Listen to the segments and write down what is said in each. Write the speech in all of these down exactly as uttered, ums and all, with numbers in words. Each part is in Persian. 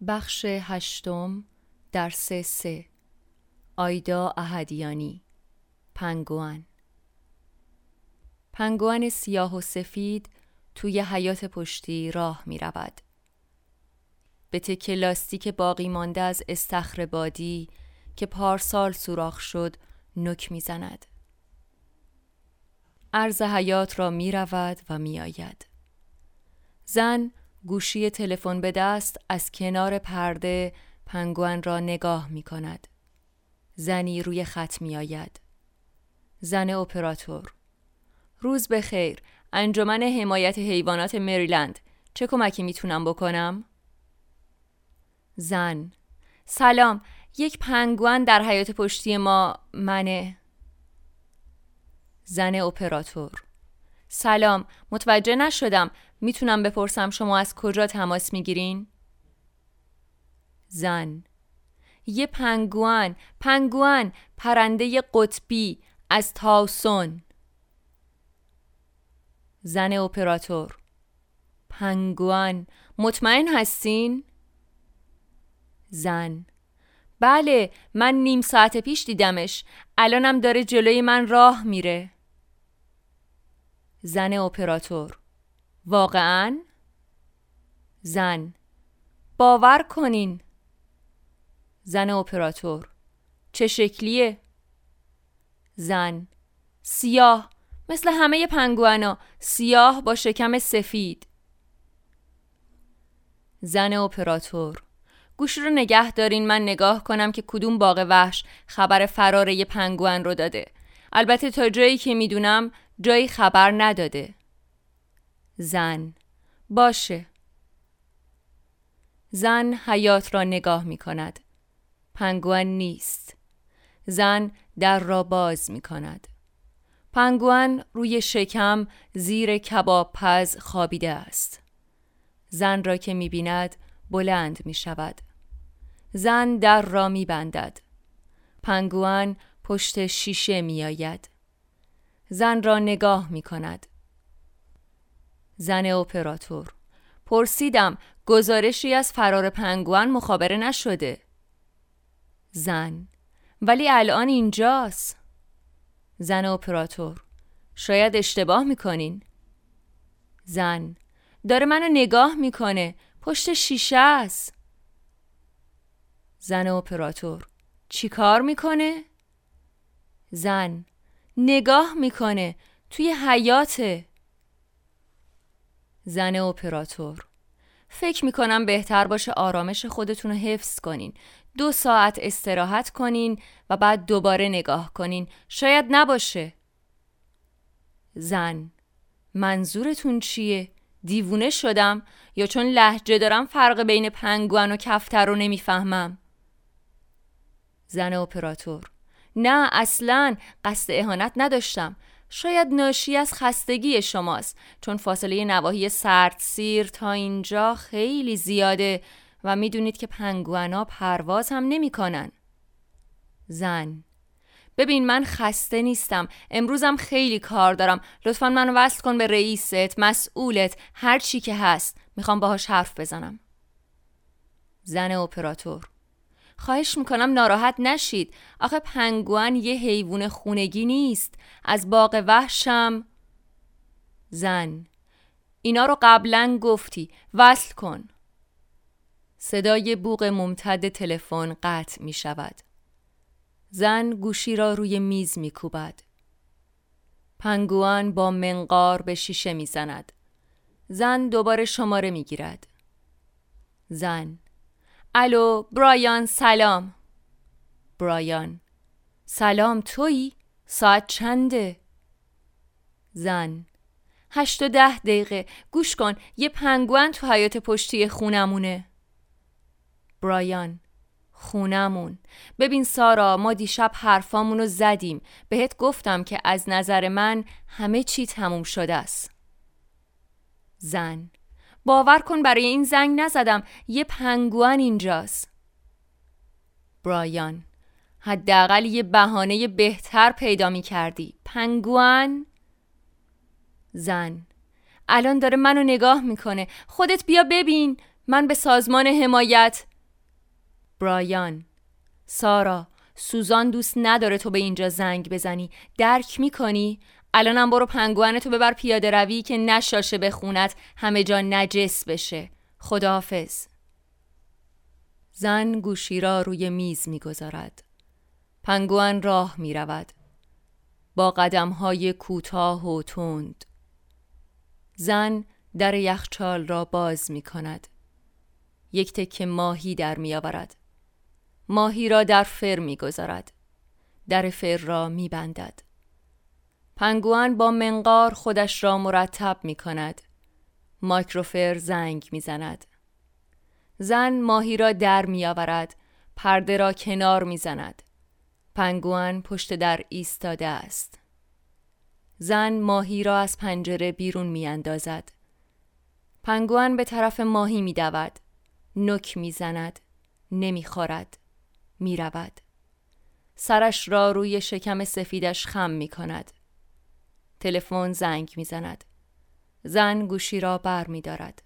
بخش هشتم درس سه. آیدا احدیانی. پنگوئن. پنگوئن سیاه و سفید توی حیاط پشتی راه می رود. به تکه لاستیک باقی مانده از استخر بادی که پارسال سوراخ شد نوک می زند. عرض حیاط را می رود و می آید. زن گوشی تلفن به دست از کنار پرده پنگوئن را نگاه می کند. زنی روی خط می آید. زن اپراتور: روز بخیر، انجمن حمایت حیوانات مریلند، چه کمکی می تونم بکنم؟ زن: سلام، یک پنگوئن در حیاط پشتی ما منه. زن اپراتور: سلام، متوجه نشدم، میتونم بپرسم شما از کجا تماس میگیرین؟ زن: یه پنگوئن، پنگوئن، پرنده قطبی از تاوسون. زن اپراتور: پنگوئن، مطمئن هستین؟ زن: بله، من نیم ساعت پیش دیدمش، الانم داره جلوی من راه میره. زن اپراتور: واقعاً؟ زن: باور کنین. زن اپراتور: چه شکلیه؟ زن: سیاه، مثل همه پنگوئنا، سیاه با شکم سفید. زن اپراتور: گوشی رو نگه دارین من نگاه کنم که کدوم باغ وحش خبر فرار یه پنگوئن رو داده. البته تا جایی که میدونم جایی خبر نداده. زن: باشه. زن حیاط را نگاه می کند. پنگوئن نیست. زن در را باز می کند. پنگوئن روی شکم زیر کباب پز خوابیده است. زن را که می بیند بلند می شود. زن در را می بندد. پنگوئن پشت شیشه می آید. زن را نگاه می کند. زن اپراتور: پرسیدم گزارشی از فرار پنگوئن مخابره نشده. زن: ولی الان اینجاست. زن اپراتور: شاید اشتباه میکنین. زن: داره منو نگاه میکنه، پشت شیشه است. زن اپراتور: چی کار میکنه؟ زن: نگاه میکنه، توی حیاطه. زن اپراتور: فکر میکنم بهتر باشه آرامش خودتون رو حفظ کنین. دو ساعت استراحت کنین و بعد دوباره نگاه کنین. شاید نباشه. زن: منظورتون چیه؟ دیوونه شدم یا چون لهجه دارم فرق بین پنگوئن و کفتر رو نمیفهمم؟ زن اپراتور: نه اصلاً قصد اهانت نداشتم. شاید ناشی از خستگی شماست، چون فاصله نواحی سردسیر تا اینجا خیلی زیاده و میدونید که پنگوئن‌ها پرواز هم نمی کنن. زن: ببین من خسته نیستم، امروزم خیلی کار دارم، لطفاً منو وصل کن به رئیست، مسئولت، هر چی که هست، میخوام باهاش حرف بزنم. زن اپراتور: خواهش میکنم ناراحت نشید، آخه پنگوئن یه حیوان خونگی نیست، از باغ وحشم. زن: اینا رو قبلا گفتی، وصل کن. صدای بوق ممتد تلفن قطع می شود. زن گوشی را روی میز می کوبد. پنگوئن با منقار به شیشه می زند. زن دوباره شماره می گیرد. زن: الو برایان، سلام. برایان: سلام، تویی؟ ساعت چنده؟ زن: هشت و ده دقیقه، گوش کن، یه پنگوئن تو حیاط پشتی خونمونه. برایان: خونمون؟ ببین سارا، ما دیشب حرفامونو زدیم، بهت گفتم که از نظر من همه چی تموم شده است. زن: باور کن برای این زنگ نزدم، یه پنگوئن اینجاست. برایان: حداقل یه بهانه بهتر پیدا می کردی. پنگوئن؟ زن: الان داره منو نگاه میکنه، خودت بیا ببین، من به سازمان حمایت. برایان. سارا، سوزان دوست نداره تو به اینجا زنگ بزنی. درک میکنی؟ الانم برو پنگوانتو ببر پیاده روی که نشاشه به خونت همه جا نجس بشه. خداحافظ. زن گوشی را روی میز میگذارد. پنگوان راه میرود با قدم‌های کوتاه و تند. زن در یخچال را باز می‌کند. یک تکه ماهی در می‌آورد. ماهی را در فر می‌گذارد. در فر را می‌بندد. پنگوان با منقار خودش را مرتب می‌کند. مایکروفر زنگ می‌زند. زن ماهی را در می‌آورد. پرده را کنار می‌زند. پنگوان پشت در ایستاده است. زن ماهی را از پنجره بیرون می اندازد. پنگوان به طرف ماهی می دود. نوک می زند. نمی خورد. می رود. سرش را روی شکم سفیدش خم می کند. تلفن زنگ می زند. زن گوشی را بر می دارد.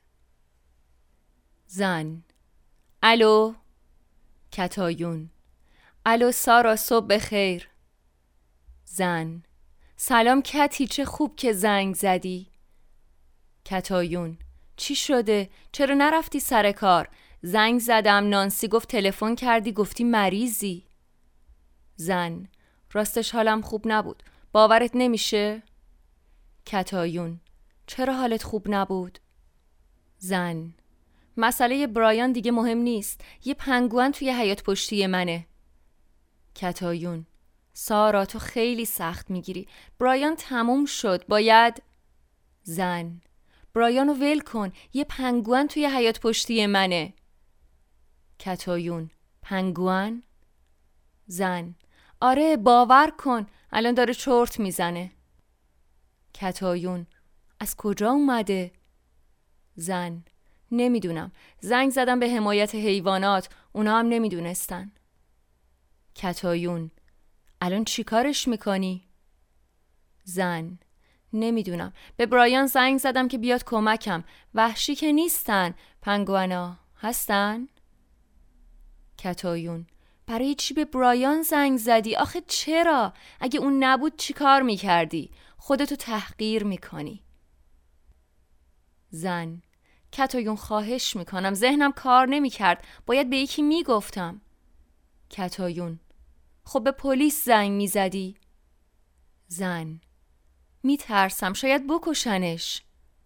زن: الو؟ کتایون: الو سارا، صبح بخیر. زن: سلام کتی، چه خوب که زنگ زدی. کتایون: چی شده؟ چرا نرفتی سر کار؟ زنگ زدم، نانسی گفت تلفن کردی، گفتی مریضی. زن: راستش حالم خوب نبود. باورت نمیشه؟ کتایون: چرا حالت خوب نبود؟ زن: مسئله برایان دیگه مهم نیست. یه پنگوان توی حیاط پشتی منه. کتایون: سارا تو خیلی سخت میگیری. برایان تموم شد. باید. زن: برایانو ول کن. یه پنگوان توی حیاط پشتی منه. کتایون: پنگوان؟ زن: آره باور کن. الان داره چرت میزنه. کتایون: از کجا اومده؟ زن: نمیدونم. زنگ زدم به حمایت حیوانات. اونا هم نمیدونستن. کتایون: الان چی کارش میکنی؟ زن: نمیدونم. به برایان زنگ زدم که بیاد کمکم. وحشی که نیستن. پنگوانا هستن؟ کتایون: برای چی به برایان زنگ زدی؟ آخه چرا؟ اگه اون نبود چی کار میکردی؟ خودتو تحقیر میکنی. زن: کتایون خواهش میکنم، ذهنم کار نمیکرد. باید به یکی میگفتم. کتایون: خب به پلیس زنگ میزدی؟ زن: میترسم شاید بکشنش.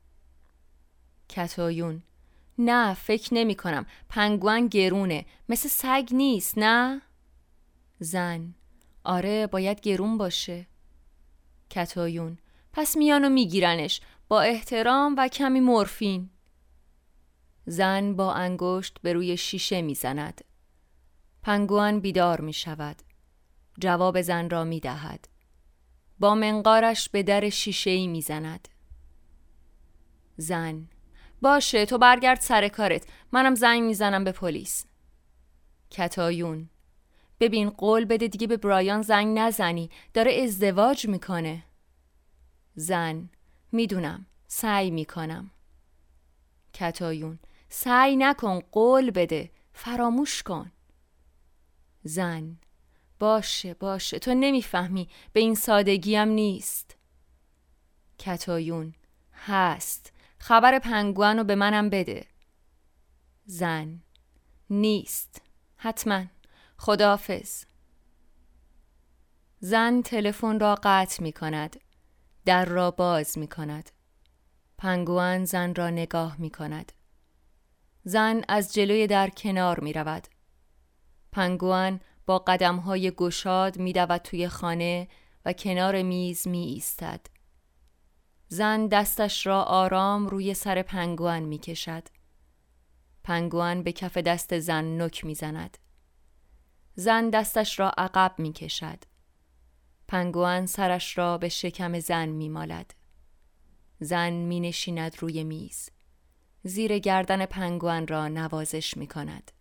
کتایون: نه فکر نمی کنم. پنگوان گرونه، مثل سگ نیست نه؟ زن: آره باید گرون باشه. کتایون: پس میانو میگیرنش با احترام و کمی مورفین. زن با انگشت به روی شیشه میزند. پنگوان بیدار می شود. جواب زن را می دهد. با منقارش به در شیشه‌ای می زند. زن: باشه تو برگرد سر کارت. منم زنگ می زنم به پلیس. کتایون: ببین قول بده دیگه به برایان زنگ نزنی. داره ازدواج میکنه. زن: میدونم. سعی میکنم. کتایون: سعی نکن، قول بده. فراموش کن. زن: باشه باشه تو نمیفهمی، به این سادگی هم نیست. کتایون: هست. خبر پنگوانو به منم بده. زن: نیست. حتما. خداحافظ. زن تلفن را قطع می کند. در را باز می کند. پنگوان زن را نگاه می کند. زن از جلوی در کنار می رود. پنگوان با قدم‌های گشاد می دود توی خانه و کنار میز می ایستد. زن دستش را آرام روی سر پنگوان می کشد. پنگوان به کف دست زن نوک می زند. زن دستش را عقب می کشد. پنگوان سرش را به شکم زن می مالد. زن می نشیند روی میز. زیر گردن پنگوان را نوازش می کند.